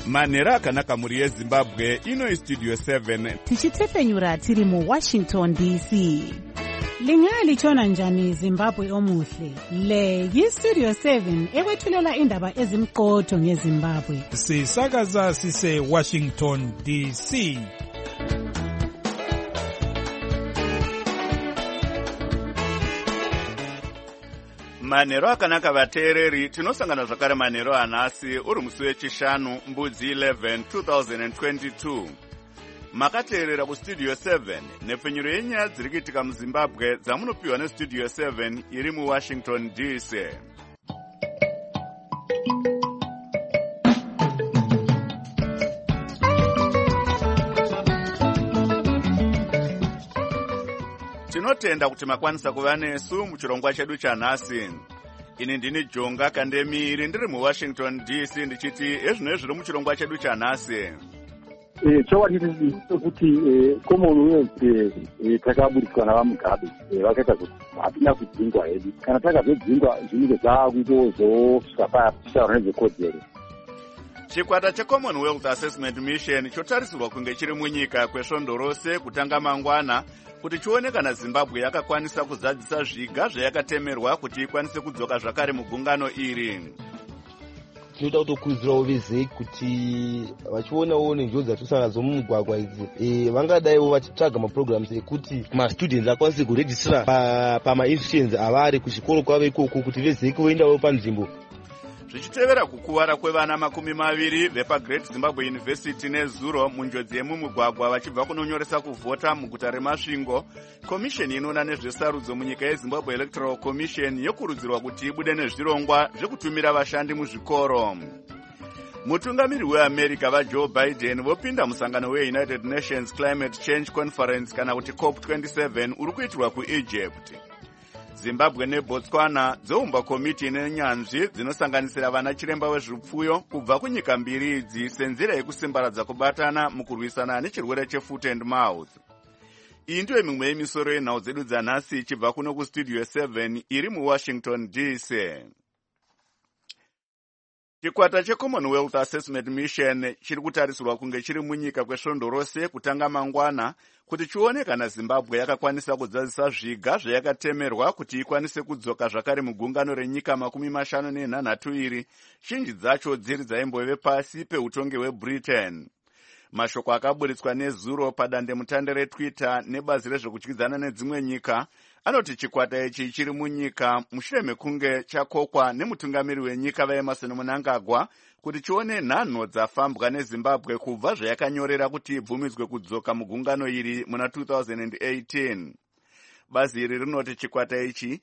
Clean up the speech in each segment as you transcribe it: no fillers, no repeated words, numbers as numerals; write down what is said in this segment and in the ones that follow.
manhero akanaka muri yezimbabwe. Ino Studio 7 tichitsefenyura tiri mu Washington DC. Lingalitshona njani Zimbabwe omuhle? Le yi-Studio 7 ekwethulela indaba ezimqotho ngeZimbabwe. Sisakaza sise Washington DC. manhero akanaka vateereri, tinosangana zvakare manhero anhasi uri musi wechishanu mbudzi 11 2022. Makateerera kustudio 7 nepfenyuro yenyaya dziri kuitika muZimbabwe dzamunopiwa nestudio 7 iri muWashington DC. Tinotenda kuti makwanisa kuva nesu muchirongwa chedu chanhasi. Ini ndini Jonga Kandemiri ndiri muWashington DC ndichiti ezvino zviri muchirongwa chedu chanhasi. Chokwadi kuti Commonwealth takaburitswa navamugabe vakaita kuti hatina kudzingwa hedu. Kana takazodzingwa zvinenge zvakutozosvika pachitaura nezvekodzero. Chikwata cheCommonwealth Assessment Mission chotarisirwa kunge chiri munyika kwesvondo rose kutanga mangwana kuti chione kana Zimbabwe yakakwanisa kuzadzisa zviga zvayakatemerwa kuti ikwanise kudzoka zvakare mugungano iri. Tinoda kutokurudzirawo vezeki kuti vachionawo nenjodzi dzatisangana nadzo mumugwagwa idzi vangadaiwo vachitsvaga maprograms ekuti mastudents akwanise kuregistera pamainstitutions avari kuchikoro kwavo ikoko kuti vezeki voendawo panzvimbo. Zvichitevera kukuvara kwevana 20 vepaGreat Zimbabwe University nezuro munjodzi yemumugwagwa vachibva kunonyoresa kuvhota muguta reMasvingo, komisheni inoona nezvesarudzo munyika yeZimbabwe Electoral Commission yokurudzirwa kuti ibude nezvirongwa zvekutumira vashandi muzvikoro. Mutungamiri weAmerica vaJoe Biden vopinda musangano weUnited Nations Climate Change Conference kana kuti COP27 uri kuitirwa kuEgypt. Zimbabwe neBotswana dzoumba komiti nenyanzvi dzinosanganisira vana chiremba wezvipfuyo kubva kunyika mbiri idzi senzira yekusimbaradza kubatana mukurwisana nechirwere chefoot and mouth. Iyi ndiyo mimwe yemisoro yenhau dzedu dzanhasi ichibva kuno kustudio 7 iri muWashington DC. Chikwata cheCommonwealth Assessment Mission chiri kutarisirwa kunge chiri munyika kwesvondo rose kutanga mangwana kuti chione kana Zimbabwe yakakwanisa kudzadzisa zviga zvayakatemerwa kuti ikwanise kudzoka zvakare mugungano renyika 53 iri, zhinji dzacho dziri dzaimbove pasi peutongi hweBritain. Mashoko akaburitswa nezuro padandemutande reTwitter nebazi rezvekudyidzana nedzimwe nyika anoti chikwata ichi chiri munyika mushure mekunge chakokwa nemutungamiri wenyika vaEmmerson Mnangagwa kuti chione nhanho dzafambwa neZimbabwe kubva zvayakanyorera kuti ibvumidzwe kudzoka mugungano iri muna 2018. Bazi iri rinoti chikwata ichi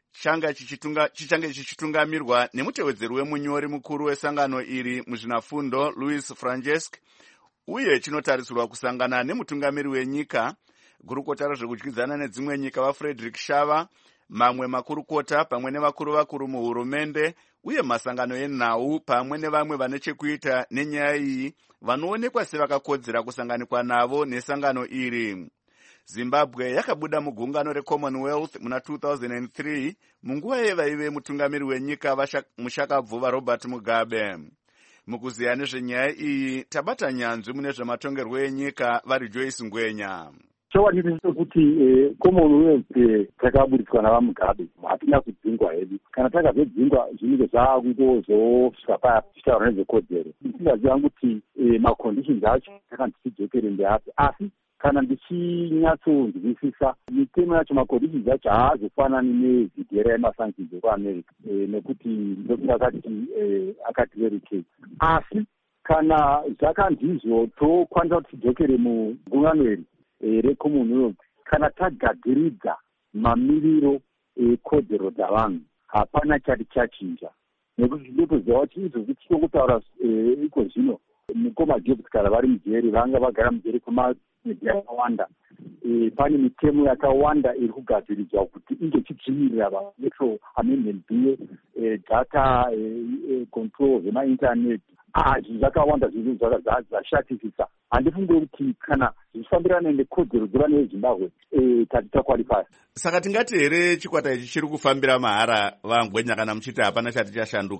chichange chichitungamirwa nemutevedzeri wemunyori mukuru wesangano iri muzvinafundo Louis Franceschi, uye chinotarisirwa kusangana nemutungamiri wenyika, gurukota rezvekudyidzana nedzimwe nyika vaFrederick Shava, mamwe makurukota pamwe nevakuru muhurumende uye masangano enhau pamwe nevamwe vane chekuita nenyaya iyi vanoonekwa sevakakodzera kusanganikwa navo nesangano iri. Zimbabwe yakabuda mugungano reCommonwealth muna 2003 munguva yevaive mutungamiri wenyika mushakabvuva Robert Mugabe. Mukuziya nezvenyaya iyi tabata nyanzvi mune zvematongerwo enyika vari Joyce Ngwenya. Chokwadi kuti Commonwealth takaburitswa navamugabe hatina kudzingwa hedu. Kana takazodzingwa zvinenge zvakutozosvika pachitaura nezvekodzero. Ndisingaziva kuti maconditions acho takandichidzokere ndeapi, asi kana ndichinyatsonzwisisa mitemo yacho maconditions acho haazofanani nevhidhera yemasanktions ekuAmerica nekuti ndokungakati akati verikei. Asi kana zvakandizvo tokwanisa kuti tidzokere mugungano iri reCommonwealth, kana tagadziridza mamiriro ekodzero dzavanhu hapana chati chachinja, nekuti ndinotoziva kuti izvozvi tichikutaura iko zvino mukoma Jobs kana vari mujeri vanga vagara mujeri kwemwedzi yakawanda. Pane mitemo yakawanda iri kugadziridzwa kuti inge chidzivirira va-electoral amendment bill, data control zvemainternet. Izvi zvakawanda zvinhu zvashatisisa. Handifunge kuti kana zvichifambirana nekodzero dzevana veZimbabwe tati takwalifaya. Saka tingati here chikwata ichi chiri kufambira mahara vaNgwenya kana muchiti hapana chati chashanduka?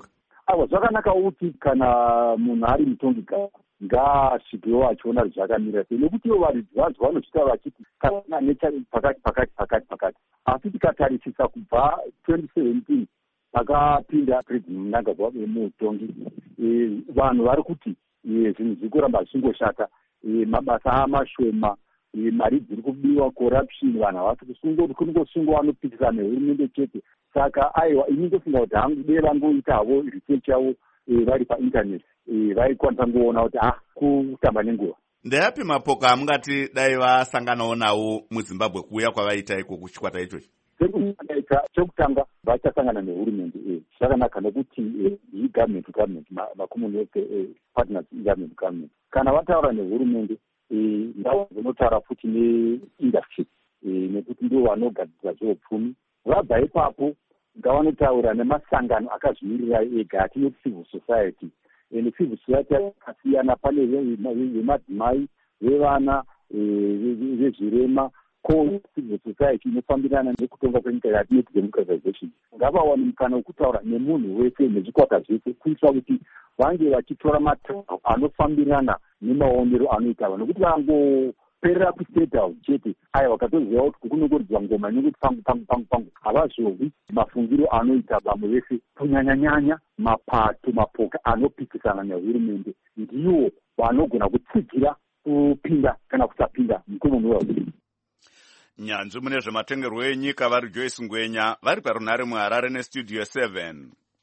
awa zvakanaka kuti kana munhu ari mutongi ngaasvikewo achiona kuti zvakamira sei, nekuti ivo varidzi vacho vanochita vachiti kana necha pakati. Asi tikatarisisa kubva 2017 pakapinda president Mnangagwa mutongi, vanhu vari kuti zvinhu zviri kuramba zvichingoshata, mabasa amashoma, mari dziri kubiwa, corruption, vanhu havasi kungosungwa vanopitisana nehurumende chete. Saka aiwa ini ndofunga kuti hangu dei vangoitavo research yavo vari painternet, vaikwanisa kungoona kuti kutamba nenguva. Ndeyapi mapoka amungati dai vasanganawo nawo muZimbabwe kuuya kwavaita iko kuchikwata ichochi? Chekutanga vachasangana nehurumende, zvakanaka nekuti government macommonwealth partners government. Kana vataura nehurumende, ndau dzinotaura futi neindustry, nekuti ndivo vanogadzira zveupfumi. Vabva ipapo ngavanotaura nemasangano akazvimirira ega atinoti civil society. Civil society yakasiyana, pane vemadzimai, vevana, vezvirema, civil society inofambirana nekutonga kwenyika yatinoti democratization. Ngavawane mukana wekutaura nemunhu wese nezvikwata zvese, kuitira kuti vange vachitora matauro anofambirana nemaonero anoita vanhu, kuti vangoperera kustate house chete vakatoziva kuti kunongoridzwa ngoma inongoti pangu havazvovi mafungiro anoita vamwe vese, kunyanyanyanya mapoka anopikisana nehurumende ndiwo vanogona kutsigira kupinda kana kusapinda muCommonwealth. Nyanzvi mune zvematongerwo enyika vari Joyce Ngwenya vari parunhare muHarare nestudio 7.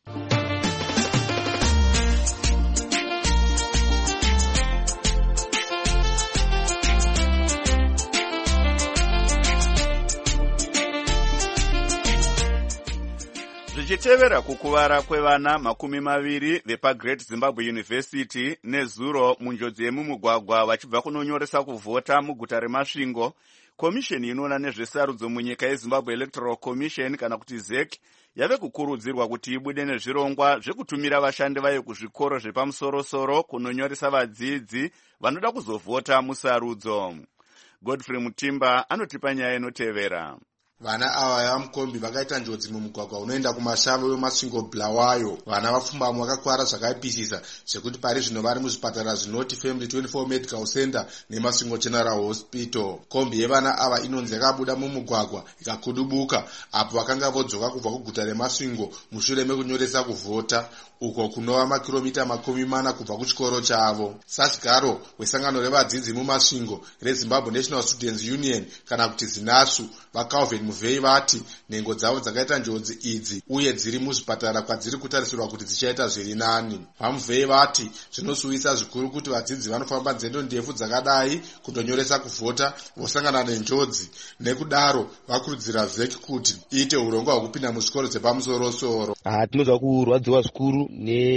Zvichitevera kukuvara kwevana 20 vepaGreat Zimbabwe University nezuro munjodzi yemumugwagwa vachibva kunonyoresa kuvhota muguta reMasvingo, komisheni inoona nezvesarudzo munyika yeZimbabwe Electoral Commission kana kuti ZEC yave kukurudzirwa kuti ibude nezvirongwa zvekutumira vashandi vayo kuzvikoro zvepamusoro-soro kunonyoresa vadzidzi vanoda kuzovhota musarudzo. Godfrey Mutimba anotipa nyaya inotevera. Vana ava vamukombi vakaita njodzi mumugwagwa unoenda kumasvingo weMasvingo Bulawayo. Vana vapfumbamwe vakakwara zvakaipisisa zvekuti pari zvino vari muzvipatara zvinoti Family 24 Medical Center neMasvingo General Hospital. Kombi yevana ava inonzi yakabuda mumugwagwa ikakudubuka apo vakanga vodzoka kubva kuguta reMasvingo mushure mekunyoresa kuvhota uko kunova makiromita 40 kubva kuchikoro chavo. Sasigaro wesangano revadzidzi muMasvingo reZimbabwe National Students Union kana kuti ZINASU vaCalvin Muvhei vati nhengo dzavo dzakaita njodzi idzi uye dziri muzvipatara kwadziri kutarisirwa kuti dzichaita zviri nani. VaMuvhei vati zvinosuwisa zvikuru kuti vadzidzi vanofamba nzendo ndefu dzakadai kundonyoresa kuvhota vosangana nenjodzi. Nekudaro vakurudzira ZEC kuti iite urongwa hwekupinda muzvikoro zvepamusoro-soro. Tinozwa kurwadziwa zvikuru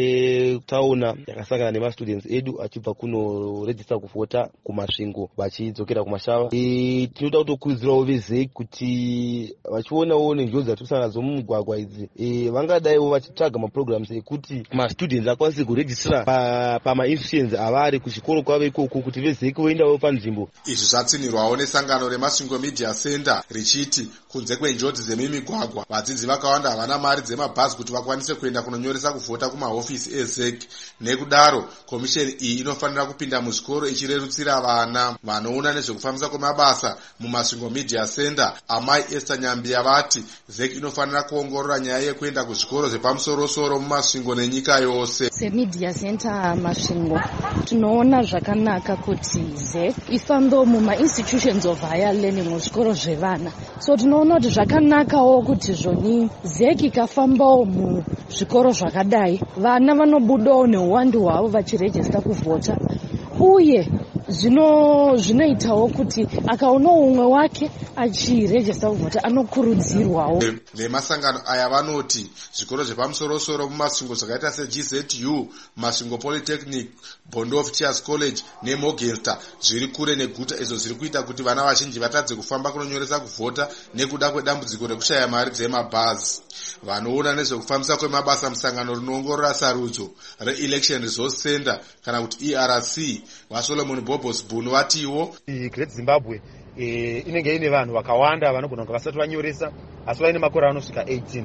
netauna yakasangana nemastudents edu achibva kunorejista kuvhota kumasvingo vachidzokera kumashava. Tinoda kutokurudzirawo veZEC kuti vachionawo nenjodzi dzatikusangana nadzo mumugwagwa idzi, vangadaiwo vachitsvaga maprograms ekuti mastudents akwanise kurejistira pamainstitutions avari kuchikoro kwavo ikoko kuti veZEC voendawo panzvimbo. Izvi zvatsinirwawo nesangano reMasvingo Media Center richiti kunze kwenjodzi dzemimigwagwa vadzidzi vakawanda havana mari dzemabhazi kuti vakwanise kuenda kunonyoresa kuvhota kumahofisi eZEC. Nekudaro komisheni iyi inofanira kupinda muzvikoro ichirerutsira vana. Vanoona nezvekufambisa kwemabasa muMasvingo Media Center Amai Esther Nyambia vati ZEC inofanira kuongorora nyaya yekuenda kuzvikoro zvepamusoro-soro muMasvingo nenyika yose. SeMedia Center Masvingo tinoona zvakanaka kuti ZEC ifambewo mumainstitutions of higher learning muzvikoro zvevana. So tinoona kuti zvakanakawo kuti zvoni ZEC ikafambawo muzvikoro zvakadai vana vanobudawo neuwandu hwavo vachirejista kuvhota, uye zvinoitawo kuti akaona umwe wake achirejista kuvhota anokurudzirwawo. Vemasangano aya vanoti zvikoro zvepamusoro-soro mumasvingo zvakaita seGZU, Masvingo Polytechnic, Bondo of Teachers College neMorgenster zviri kure neguta, izvo zviri kuita kuti vana vazhinji vatadze kufamba kunonyoresa kuvhota nekuda kwedambudziko rekushaya mari dzemabhazi. Vanoona nezvekufambisa kwemabasa musangano rinoongorora sarudzo reElection Resource Center kana kuti ERC vaSolomon Bobos Bunu vatiwo Great Zimbabwe inenge ine vanhu vakawanda vanogona kunge vasati vanyoresa asi vaine makore anosvika 18.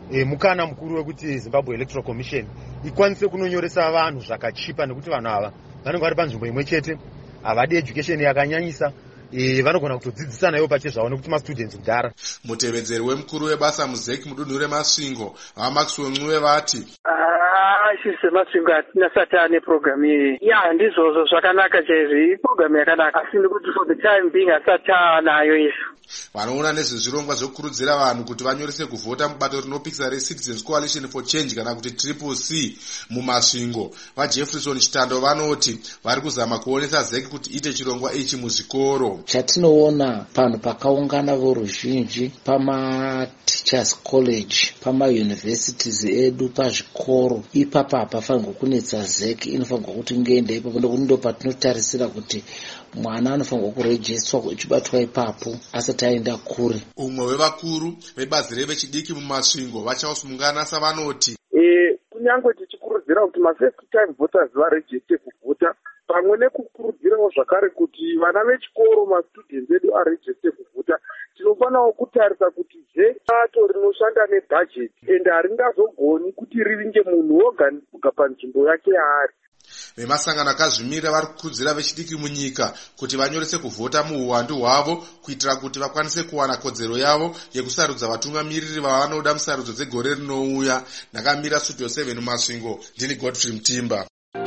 mukana mukuru wekuti Zimbabwe Electoral Commission ikwanise kunonyoresa vanhu zvakachipa, nekuti vanhu ava vanenge vari panzvimbo imwe chete, havadi education yakanyanyisa, vanogona kutodzidzisana ivo pachezvavo nekuti mastudents kudhara. Mutevedzeri wemukuru webasa muZEC mudunhu reMasvingo vaMaxwell Ncube vati isi seMasvingo hatinasati ane programu iyi. Ndizvozvo zvakanaka chaizvo, programu yakanaka, asi ndikuti for the time being hasati anayo isu. Vanoona nezvezvirongwa zvokurudzira vanhu kuti vanyorese kuvhota mubato rinopikisa reCitizens Coalition for Change kana kuti CCC muMasvingo vaJefferson Chitando vanoti vari kuzama kuonesa ZEC kuti ite chirongwa ichi muzvikoro. Chatinoona panhu pakaungana voruzhinji pama-teachers college, pama-universities edu, pazvikoro, ipapa hapafanirwa kunetsa ZEC, inofanirwa kuti ngenda ipapo, ndokuti ndo patinotarisira kuti mwana anofanirwa kurejiswa uchibatwa ipapo asati aenda kure. Umwe wevakuru vebazi revechidiki muMasvingo vachausungana savanoti kunyange tichikurudzira kuti ma-first time voters varejiste kuvhota, pamwe nekukurudzirawo zvakare kuti vana vechikoro, mastudents edu arejiste kuvhota, tinofanawo kutarisa kuti bato rinoshanda nebudget ende haringazogoni kuti rivinge munhu woga panzvimbo yake yaari. Vemasangano akazvimira vari kukurudzira vechidiki munyika kuti vanyorese kuvhota muuwandu hwavo kuitira kuti vakwanise kuwana kodzero yavo yekusarudza vatungamiriri vavanoda musarudzo dzegore rinouya. Ndakamira Studio 7 muMasvingo, ndini Godfrey Mutimba.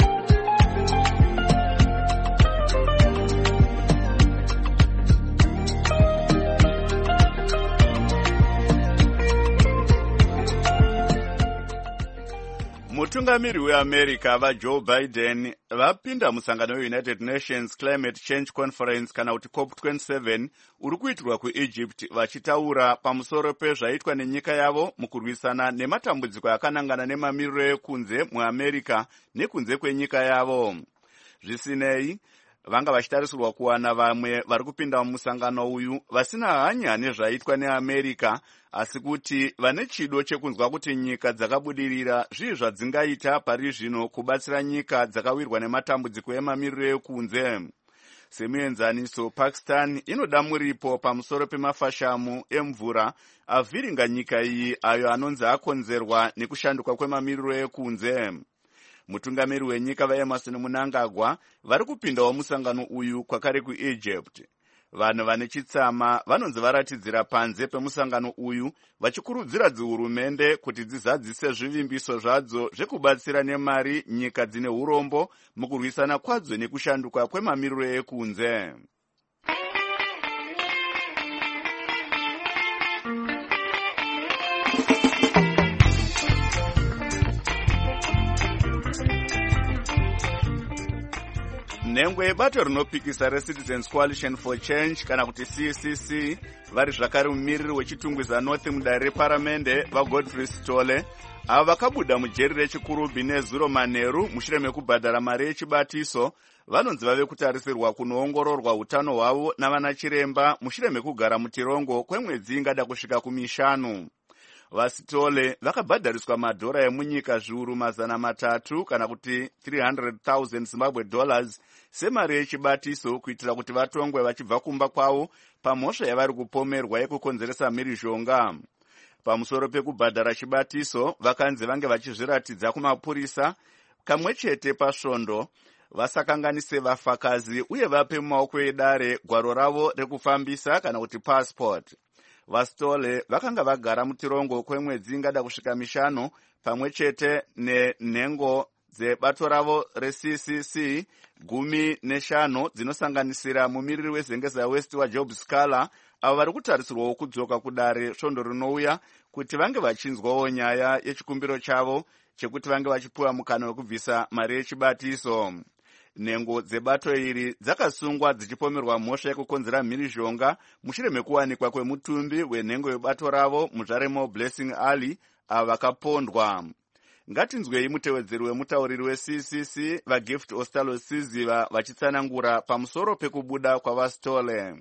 Mutungamiri weAmerica vaJoe Biden vapinda musangano weUnited Nations Climate Change Conference kana kuti COP27 uri kuitirwa kuEgypt, vachitaura pamusoro pezvaitwa nenyika yavo mukurwisana nematambudziko akanangana nemamiriro ekunze muAmerica nekunze kwenyika yavo. Zvisinei, vanga vachitarisirwa kuwana vamwe vari kupinda mumusangano uyu vasina hanya nezvaitwa neAmerica, asi kuti vane chido chekunzwa kuti nyika dzakabudirira zvii zvadzingaita pari zvino kubatsira nyika dzakawirwa nematambudziko emamiriro ekunze. Semuenzaniso, Pakistan inoda muripo pamusoro pemafashamu emvura avhiringa nyika iyi ayo anonzi akonzerwa nekushanduka kwemamiriro ekunze. Mutungamiri wenyika vaEmerson Mnangagwa vari kupindawo musangano uyu kwakare kuEgypt. Vanhu vane chitsama vanonzi varatidzira panze pemusangano uyu vachikurudzira dzihurumende kuti dzizadzise zvivimbiso zvadzo zvekubatsira nemari nyika dzine urombo mukurwisana kwadzo nekushanduka kwemamiriro ekunze. Nhengwe yebato rinopikisa reCitizens Coalition for Change kana kuti CCC vari zvakare mumiriri wechitungwiza North mudare reparamende vaGodfrey Sitole ava vakabuda mujeri rechikurubi nezuro manheru mushure mekubhadhara mari yechibatiso, vanonzi vave kutarisirwa kunoongororwa utano hwavo navana chiremba mushure mekugara mutirongo kwemwedzi ingada kusvika ku5. VaSitole vakabhadhariswa madhora emunyika zviuru 300 kana kuti $300,000 Zimbabwe semari yechibatiso kuitira kuti vatongwe vachibva kumba kwavo pamhosva yavari kupomerwa yekukonzeresa mhirizhonga. Pamusoro pekubhadhara chibatiso, vakanzi vange vachizviratidza kumapurisa kamwe chete pasvondo, vasakanganise vafakazi uye vape mumaoko edare gwaro ravo rekufambisa kana kuti passport. VaSitole vakanga vagara mutirongo kwemwedzi ingada kusvika 5 pamwe chete nenhengo dzebato ravo reCCC 15 dzinosanganisira mumiriri weZengeza West waJob Scala, avo vari kutarisirwawo kudzoka kudare svondo rinouya kuti vange vachinzwawo nyaya yechikumbiro chavo chekuti vange vachipiwa mukana wekubvisa mari yechibatiso. Nhengo dzebato iri dzakasungwa dzichipomerwa mhosva yekukonzera mhirizhonga mushure mekuwanikwa kwemutumbi wenhengo yebato ravo muZvaremo Blessing Ali ava vakapondwa. Ngatinzwei mutevedzeri wemutauriri weCCC vaGift Ostalo Siziva vachitsanangura pamusoro pekubuda kwavaSitole.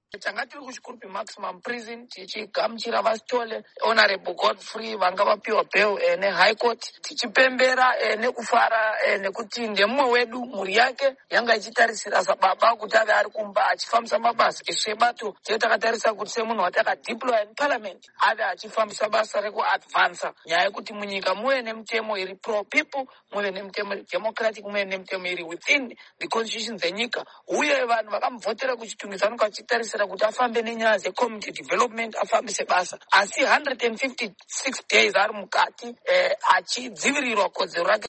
tanga tiri kuchikuru maximum prison tichigamuchira vasitole honorable Godfrey vanga vapiwa bail nehigh court tichipembera nekufara nekuti ndemumwe wedu mhuri yake yanga ichitarisira sababa kuti ave ari kumba achifambisa mabasa esvebato tee takatarisa kuti semunhu watakadeploya muparliament ave achifambisa basa rekuadvansa nyaya yekuti munyika muve nemitemo iri pro people, muve nemitemo democratic, muve nemitemo iri within the constitution dzenyika, uye vanhu vakamuvhotera kuchitungidzano kwachitarisira kuti afambe nenyaya dzecommunity development afambise basa, asi 156 days ari mukati achidzivirirwa kodzero rake.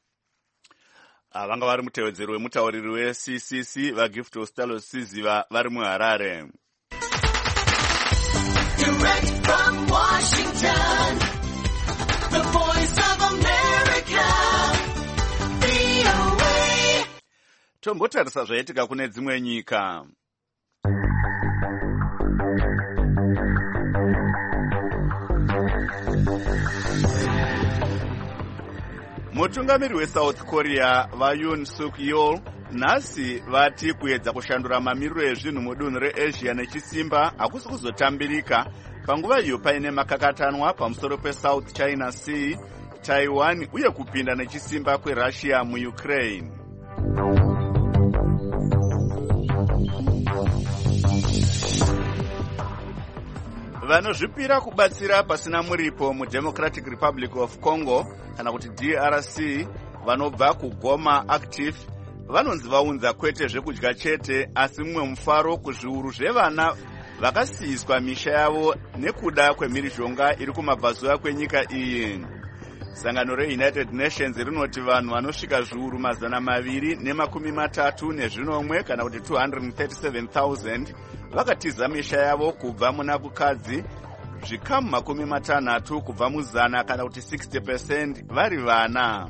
Vanga vari mutevedzeri wemutauriri weCCC vaGift Ostalo Siziva vari muHarare. Direct from Washington, the voice of America, VOA. Tombotarisa zvaitika kune dzimwe nyika. Mutungamiri weSouth Korea vaYoon Suk Yeol nhasi vati kuedza kushandura mamiriro ezvinhu mudunhu reAsia nechisimba hakusi kuzotambirika panguva iyo paine makakatanwa pamusoro peSouth China Sea, Taiwan uye kupinda nechisimba kweRussia muUkraine. Vanozvipira kubatsira pasina muripo muDemocratic Republic of Congo kana kuti DRC vanobva kuGoma Active vanonzi vaunza kwete zvekudya chete asi mumwe mufaro kuzviuru zvevana vakasiyiswa misha yavo nekuda kwemhirizhonga iri kumabvazuva kwenyika iyi. Sangano reUnited Nations rinoti vanhu vanosvika zviuru 230 kana kuti 237,000 vakatiza misha yavo kubva muna kukadzi, zvikamu 60 kubva muzana kana kuti 60% vari vana.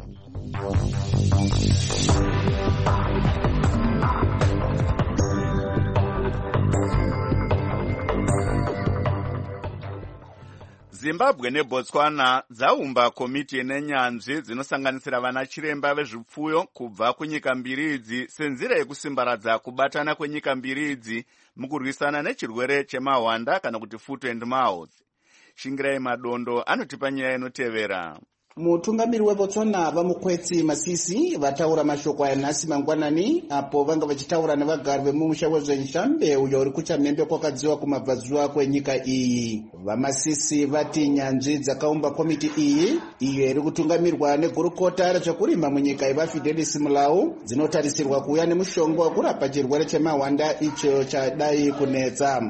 Zimbabwe neBotswana dzaumba komiti yenyanzvi dzinosanganisira vana chiremba vezvipfuyo kubva kunyika mbiri idzi senzira yekusimbaradza kubatana kwenyika mbiri idzi mukurwisana nechirwere chemahwanda kana kuti foot and mouth. Shingirai Madondo anotipa nyaya inotevera. Mutungamiri weBotswana vamukwetsi Masisi vataura mashoko yanhasi mangwanani apo vanga vachitaura nevagari vemumusha wezvenshambe uyo uri kuchamhembe kwakadziwa kumabvazuva kwenyika iyi. VaMasisi vati nyanzvi dzakaumba komiti iyi iyo iri kutungamirwa negurukota rezvekurima munyika yevaFidelis Mulau dzinotarisirwa kuuya nemushonga wekurapa chirwere chemahwanda icho chadai kunetsa.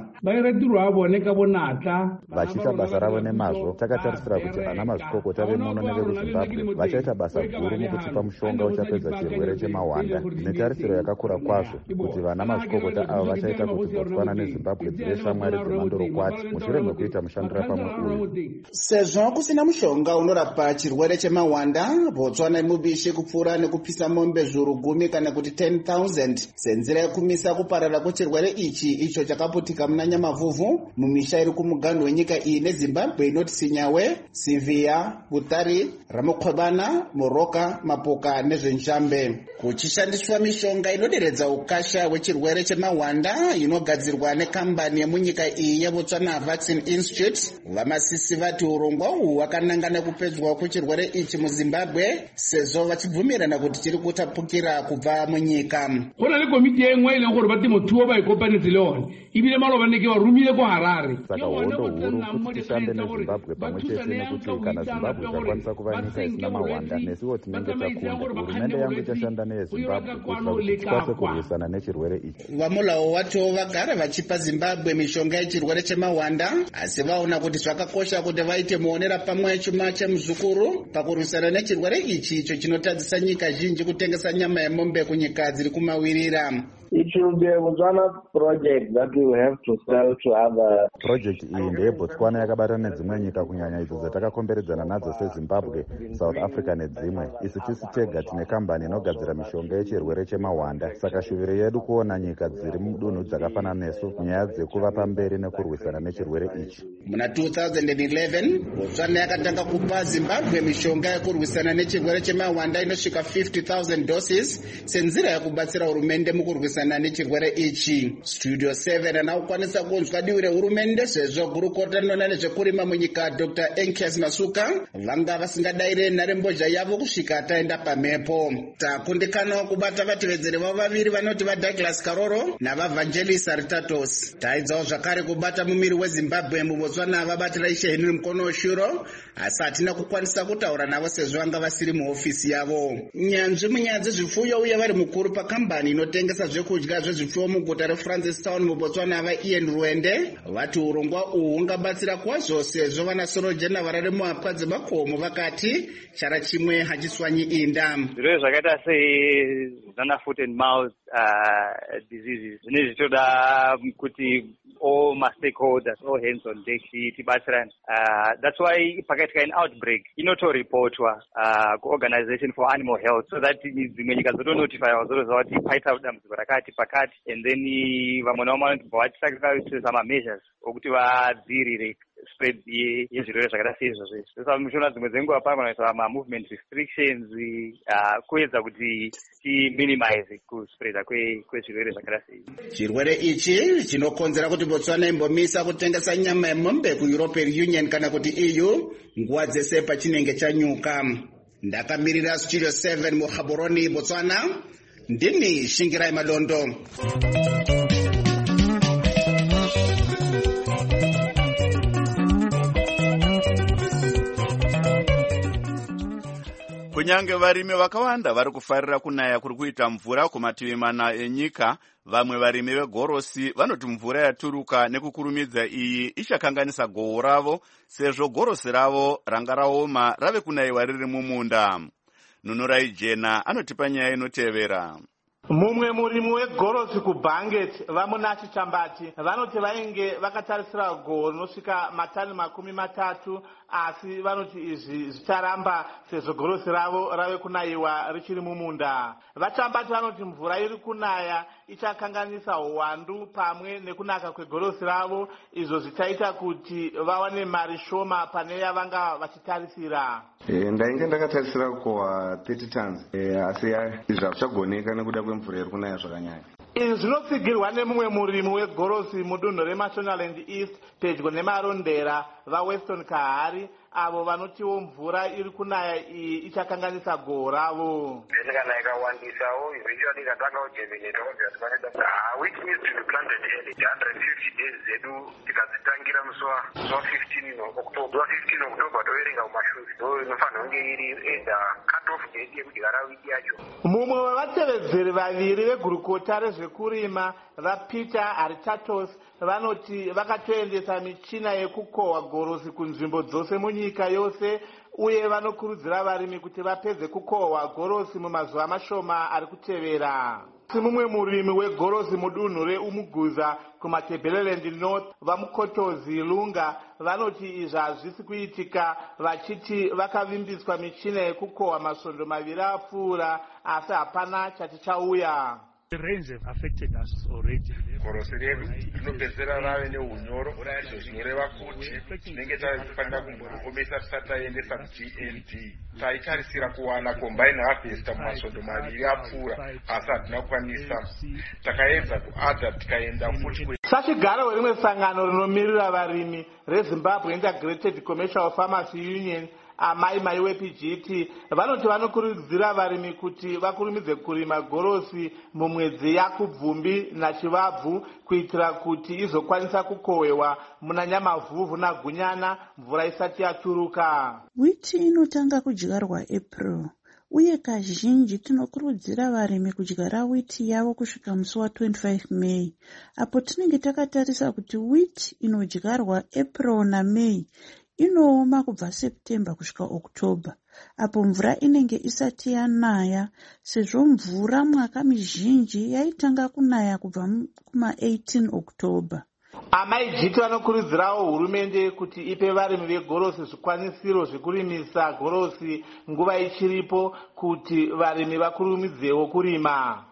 Vachiita basa ravo nemazvo, takatarisira kuti ana mazvikokota vemuno vekuZimbabwe vachaita basa guru mukutipa mushonga uchapedza chirwere chemahwanda. Netarisiro yakakura kwazvo kuti vana mazvikokota ava vachaita kuti Botswana neZimbabwe dzive shamwari dzemandorokwati mushure mekuita mushandira pamwe uyu. Sezvo kusina mushonga unorapa chirwere chemahwanda, Botswana imubishi kupfuura nekupisa mombe zviuru 10 kana kuti 10,000 senzira yekumisa kuparara kwechirwere ichi icho chakaputika muna Nyamavhuvhu mumisha iri kumuganhu wenyika iyi neZimbabwe inoti Sinyawe, Sivia, Butari, Ramokhwebana, Moroka, Mapoka nezvenshambe. Kuchishandiswa mishonga inoderedza ukasha hwechirwere chemahwanda inogadzirwa nekambani yemunyika iyi yeBotswana Vaccine Institute, VaMasisi vati urongwa uhu hwakanangana kupedzwa kwechirwere ichi muZimbabwe sezvo vachibvumirana kuti chiri kutapukira kubva munyika. Kona lekomiti yemwe ilengoro vati mutuwo vaikopanidzi leon ibile malova neke varumile kuHarare. Saka hondo huru kuti tishande neZimbabwe pamwe chete nekuti kana Zimbabwe chakwanisa kuva nyika isina mahwanda nesiwo tinenge takunda. Hurumende yangu ichashanda neyeZimbabwe kuitira kuti tikwanise kurwisana nechirwere ichi. Vamulawo vacho vagara vachipa Zimbabwe mishonga yechirwere chemahwanda asi vaona kuti zvakakosha kuti vaite muonera pamwe chuma chemuzukuru pakurwisana nechirwere ichi icho chinotadzisa nyika zhinji kutengesa nyama yemombe kunyika dziri kumawirira. It should be a Botswana project that we will have to sell to other. Project iyi ndeyebotswana yakabatana nedzimwe nyika kunyanya idzo dzatakakomberedzana nadzo seZimbabwe, South Africa nedzimwe. Isi tisi tega tine kambani inogadzira mishonga yechirwere chemahwanda. Saka shuviro yedu kuona nyika dziri mudunhu dzakafanana nesu nyaya dzekuva pamberi nekurwisana nechirwere ichi. Muna 2011 Botswana yakatanga kupa Zimbabwe mishonga yekurwisana nechirwere chemahwanda inosvika 50,000 doses senzira yekubatsira hurumende mukurwisana kurwisana nechirwere ichi. Studio 7 anakukwanisa kunzwa divi rehurumende sezvo gurukota rinoona nezvekurima munyika Dr. Enkes Masuka vanga vasingadaire nharembozha yavo kusvika taenda pamhepo. Takundikanawo kubata vatevedzeri vavo vaviri vanoti vaDouglas Karoro navaVangelis Aritatos. Taidzawo zvakare kubata mumiri weZimbabwe muBotswana vabatira Ishe Henry Mukono asi hatina kukwanisa kutaura navo sezvo vanga vasiri muhofisi yavo. Nyanzvi munyaya dzezvifuyo uye vari mukuru pakambani inotengesa zvekudya zvezvifuyo muguta reFrancistown muBotswana vaIan Ruende vati urongwa uhu hungabatsira kwazvo sezvo vanasorojena varari muhapwa dzemakomo vakati chara chimwe hachiswanyi inda. Zvirwere zvakaita sezana foot and mouth diseases zvine zvitoda kuti all my stakeholders, all hands on deck tibatsirane. That's why pakaitika an outbreak inotoreportwa kuOrganization for Animal Health so that dzimwe nyika zotonotify zotoziva kuti paita dambudziko rakati pakati, and then vamwe navo vanobva vatisakisa measures okuti vadzivirire spread yezvirwere zvakaita seizvozvo. Saka mushona dzimwe dzenguva panoitwa movement restrictions kuedza kuti minimize kuspreada kwezvirwere zvakaita seizvi. Chirwere ichi chinokonzera kuti Botswana imbomisa kutengesa nyama yemombe kuEuropean Union kana kuti EU nguva dzese pachinenge chanyuka. Ndakamirira Studio 7 muGaborone, Botswana, ndini Shingirai Madondo. Kunyange varimi vakawanda vari kufarira kunaya kuri kuita mvura kumativi mana enyika, vamwe varimi vegorosi vanoti mvura yaturuka nekukurumidza iyi ichakanganisa gohwo ravo sezvo gorosi ravo ranga raoma rave kunayiwa riri mumunda. Nunurai Jena anotipa nyaya inotevera. Mumwe murimi wegorosi kuBanget vamunati Chambati vanoti vainge vakatarisira gohwo rinosvika matani 30, asi vanoti izvi zvicharamba sezvo gorosi ravo rave kunayiwa richiri mumunda. VaChambati vanoti mvura iri kunaya ichakanganisa uwandu pamwe nekunaka kwegorosi ravo, izvo zvichaita kuti vawane mari shoma pane yavanga vachitarisira. Ndainge ndakatarisira kukohwa 30 tons asi izvi hazvichagoneka nekuda kwemvura iri kunaya zvakanyanya. Izvi zvinotsigirwa nemumwe murimi wegorosi mudunhu reMashonaland East pedyo nemarondera vaWeston Kahari, avo vanotiwo mvura iri kunaya iyi ichakanganisa gohwo ravo. Kana ikawandisawo eventually ikatanga kujemineta which needs to be planted early 150 days zedu tikadzitangira musi wa 15 October toverenga kumashuri ndo inofanira kunge iri either cut off date yekudyara wiki yacho. Mumwe wevatevedzeri vaviri vegurukota rezvekurima vaPeter Aritatos vanoti vakatoendesa michina yekukohwa gorosi kunzvimbo dzose munyika yose, uye vanokurudzira varimi kuti vapedze kukohwa gorosi mumazuva mashoma ari kutevera. Mumwe murimi wegorosi mudunhu reUmuguza kumaTebeleland North vaMukotozi Lunga vanoti izvi hazvisi kuitika, vachiti vakavimbiswa michina yekukohwa masvondo 2 apfuura asi hapana chatichauya. The rains have affected us already. Gorosi redu rinopedzera rave neunyoro, izvo zvinoreva kuti tinenge taifanira kumborukomesa tisati taendesa GND. Taitarisira kuwana combine harvester mumasvondo 2 apfuura asi hatina kukwanisa. Takaedza kuadha tikaenda futi. Sachigaro werimwe sangano rinomirira varimi reZimbabwe Integrated Commercial Farmers Union amai wePGT vanoti vanokurudzira varimi kuti vakurumidze kurima gorosi mumwedzi yaKubvumbi naChivabvu kuitira kuti izokwanisa kukohwewa muna Nyamavhuvhu naGunyana mvura isati yaturuka. Witi inotanga kudyarwa April, uye kazhinji tinokurudzira varimi kudyara witi yavo kusvika musi wa25 May, apo tinenge takatarisa kuti witi inodyarwa April naMay inooma kubva September kusvika October, apo mvura inenge isati yanaya, sezvo mvura mwaka mizhinji yaitanga kunaya kubva kuma18 October. Amaijiti vanokurudzirawo hurumende kuti ipe varimi vegorosi zvikwanisiro zvekurimisa gorosi nguva ichiripo kuti varimi vakurumidzewo kurima.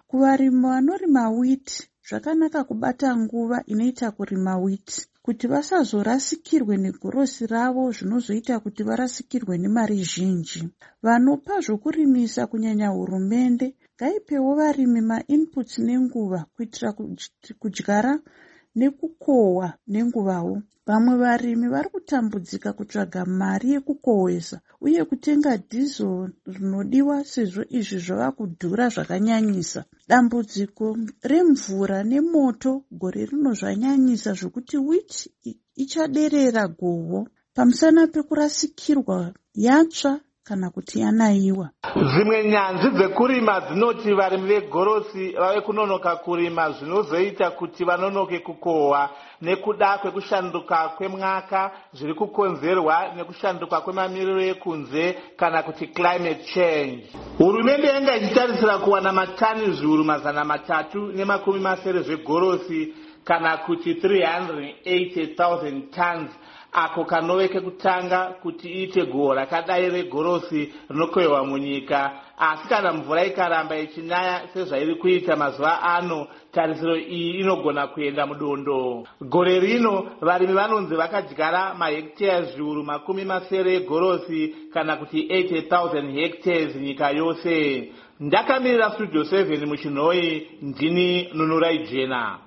Kuvarimi vanorima wheat, zvakanaka kubata nguva inoita kurima wheat kuti vasazorasikirwe negorosi ravo zvinozoita kuti varasikirwe nemari zhinji. Vanopa zvokurimisa kunyanya hurumende ngaipewo varimi mainputs nenguva kuitira kudyara nekukohwa nenguvawo. Vamwe varimi vari kutambudzika kutsvaga mari yekukowesa uye kutenga dhizzo rinodiwa sezvo izvi zvava kudhura zvakanyanyisa. Dambudziko remvura nemoto gore rino zvanyanyisa zvokuti wheat ichaderera gohwo pamusana pekurasikirwa yatsva kana kuti yanaiwa. Zvimwe nyanzvi dzekurima dzinoti varimi vegorosi vave kunonoka kurima zvinozoita kuti vanonoke kukohwa nekuda kwekushanduka kwemwaka zviri kukonzerwa nekushanduka kwemamiriro ekunze kana kuti climate change. Hurumende yanga ichitarisira kuwana matani zviuru 380 zvegorosi kana kuti 380,000 tons ako kanove kekutanga kuti iite gohwo rakadai regorosi rinokohwewa munyika. Asi kana mvura ikaramba ichinaya sezvairi kuita mazuva ano, tarisiro iyi inogona kuenda mudondo. Gore rino varimi vanonzi vakadyara mahekteya zviuru 70 egorosi kana kuti 80,000 hectares nyika yose. Ndakamirira Studio 7 muchinhoi, ndini Nunurai Jena.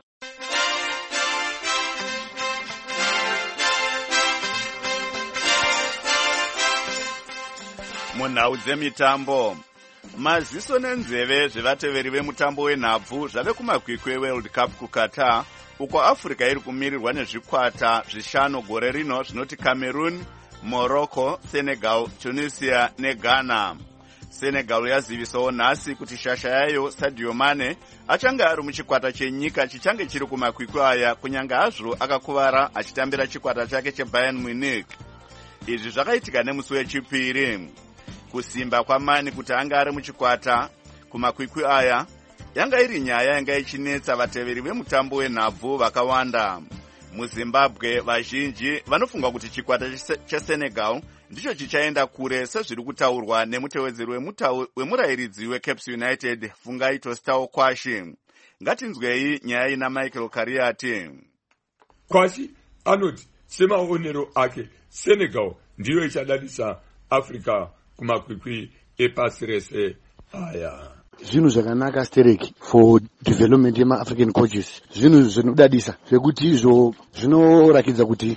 Munhau dzemitambo, maziso nenzeve zvevateveri vemutambo wenhabvu zvave kumakwikwi eWorld Cup kuQatar, uko Africa iri kumirirwa nezvikwata 5 gore rino zvinoti Cameroon, Morocco, Senegal, Tunisia neGhana. Senegal yazivisawo nhasi kuti shasha yayo Sadio Mane achange ari muchikwata chenyika chichange chiri kumakwikwi aya kunyange hazvo akakuvara achitambira chikwata chake cheBayern Munich. Izvi zvakaitika nemusi wechipiri. Kusimba kwaMane kuti anga ari muchikwata kumakwikwi aya yanga iri nyaya yanga ichinetsa vateveri vemutambo wenhabvu vakawanda. MuZimbabwe vazhinji vanofunga kuti chikwata cheSenegal ndicho chichaenda kure sezviri kutaurwa nemutevedzeri wemurayiridzi weCaps United Fungaito Stao Kwashi. Ngatinzwei nyaya ina Michael Kariati. Kwashi anoti semaonero ake Senegal ndiyo ichadadisa Africa kumakwikwi epasi rese aya. Zvinhu zvakanaka stereki for development yema-African coaches. Zvinhu zvinodadisa zvekuti izvo zvinorakidza kuti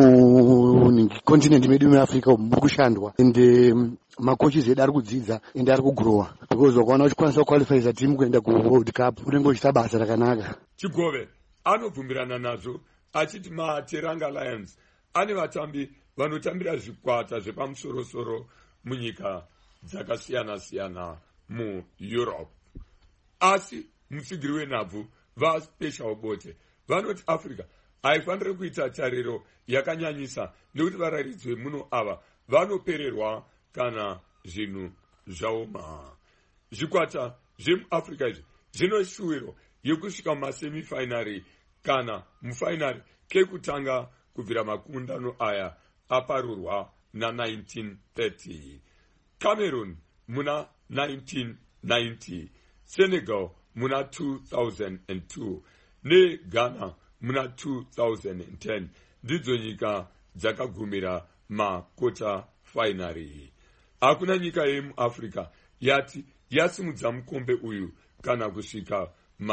mucontinent medu meAfrica muri kushandwa ende macoaches edu ari kudzidza ende ari kugrowa because wakaona uchikwanisa kuqualifyisa team kuenda kuWorld Cup unenge uchiita basa rakanaka. Chigove anobvumirana nazvo achiti maTeranga Lions ane vatambi vanotambira zvikwata zvepamusoro-soro munyika dzakasiyana-siyana muEurope. Asi musigiri wenhabvu vaSpecial Bote vanoti Africa haifaniri kuita tariro yakanyanyisa nekuti varayiridzi vemuno ava vanopererwa kana zvinhu zvaoma. Zvikwata zvemuAfrica izvi zvinoshuwiro yekusvika mumasemifinary kana mufinary kekutanga kubvira makundano aya aparurwa na1930. Cameroon muna 1990, Senegal muna 2002 neGhana muna 2010 ndidzo nyika dzakagumira makota finary. Hakuna nyika yemuAfrica yati yasimudza mukombe uyu kana kusvika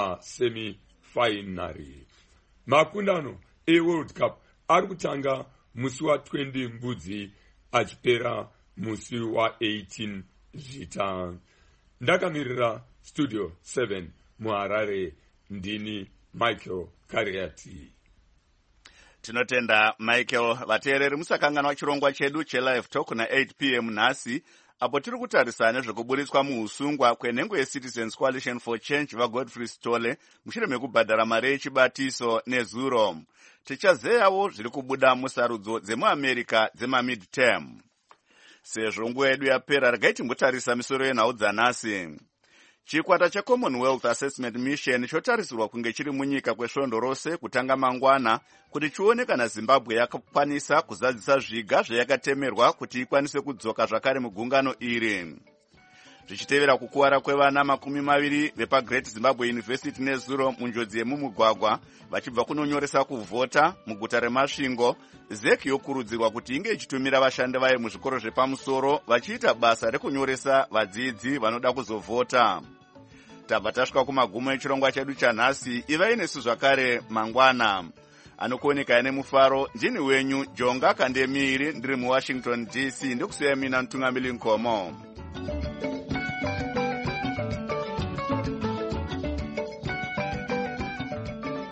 masemifinary. Makundano eWorld Cup ari kutanga musi wa20 Mbudzi achipera musi wa18 Zvita. Ndakamirira Studio 7 muHarare, ndini Michael Kariati. Tinotenda Michael. Vateereri musakanganwa chirongwa chedu chelive talk na 8 p.m. nhasi apo tiri kutarisa nezvekuburitswa muusungwa kwenhengo yeCitizens Coalition for Change vaGodfrey Sitole mushure mekubhadhara mari yechibatiso nezuro. Tichazeyawo zviri kubuda musarudzo dzemuAmerica dzemamidterm. Sezvo nguva yedu yapera regai timbotarisa misoro yenhau dzanhasi. Chikwata cheCommonwealth Assessment Mission chotarisirwa kunge chiri munyika kwesvondo rose kutanga mangwana kuti chione kana Zimbabwe yakakwanisa kuzadzisa zviga zvayakatemerwa kuti ikwanise kudzoka zvakare mugungano iri. zvichitevera kukuwara kwevana 20 vepaGreat Zimbabwe University nezuro munjodzi yemumugwagwa vachibva kunonyoresa kuvhota muguta reMasvingo. ZEC yokurudzirwa kuti inge ichitumira vashandi vayo muzvikoro zvepamusoro vachiita basa rekunyoresa vadzidzi vanoda kuzovhota. Tabva tasvika kumagumo echirongwa chedu chanhasi. Ivai nesu zvakare mangwana. Anokuoneka nemufaro ndini wenyu Jonga Kandemiri ndiri muWashington DC ndikusiya mina Mtungamili Nkomo.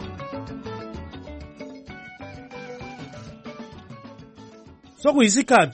Sokuyisikhathi